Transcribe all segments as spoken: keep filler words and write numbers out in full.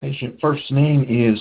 Patient first name is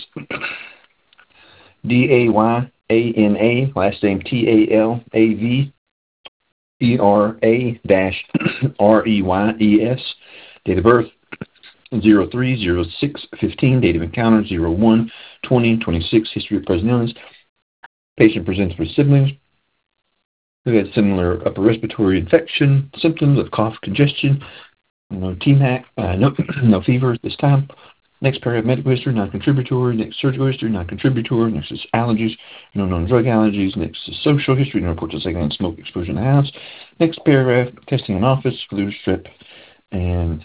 D A Y A N A, last name T A L A V E R A R E Y E S. Date of birth zero three zero six fifteen. Date of encounter zero one twenty twenty-six. History of present illness. Patient presents with siblings who had similar upper respiratory infection, symptoms of cough, congestion, no T MAC, uh, no, no fever at this time. Next paragraph, medical history, non-contributory. Next, surgical history, non-contributory. Next is allergies, no known drug allergies. Next is social history, no reports of secondhand smoke exposure in the house. Next paragraph, testing in office, flu, strep, and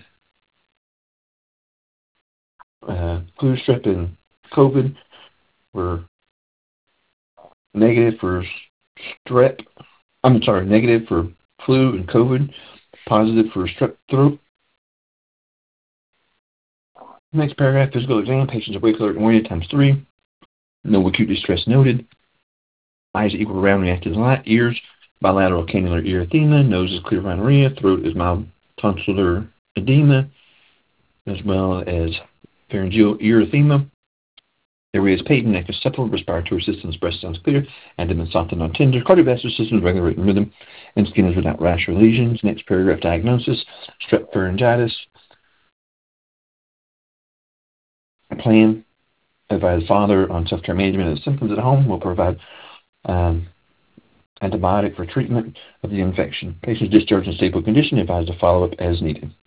uh, flu, strep, and COVID were negative for strep. I'm sorry, negative for flu and COVID, positive for strep throat. Next paragraph, physical exam, patients awake, alert, and oriented times three. No acute distress noted. Eyes equal round reactive light. Ears, bilateral cannular erythema. Nose is clear rhinorrhea. Throat is mild tonsillar edema, as well as pharyngeal erythema. Airway is patent, neck is supple, respiratory system, breast sounds clear, abdomen soft and non-tender, cardiovascular system, regular rate and rhythm, and skin is without rash or lesions. Next paragraph, diagnosis, strep pharyngitis. Plan, advise father on self-care management of the symptoms at home. Will provide um, antibiotic for treatment of the infection. Patient's discharged in stable condition. Advise to follow up as needed.